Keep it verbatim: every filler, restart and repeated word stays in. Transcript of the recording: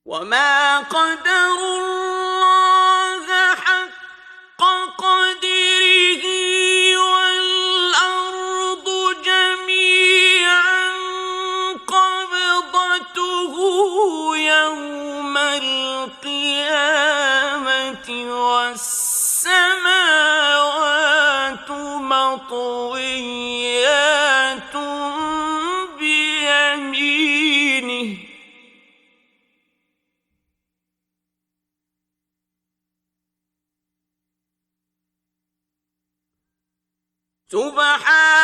وما قدروا الله حق قدره والأرض جميعا قبضته يوم القيامة والسماوات مطويات بيمينه سبحانه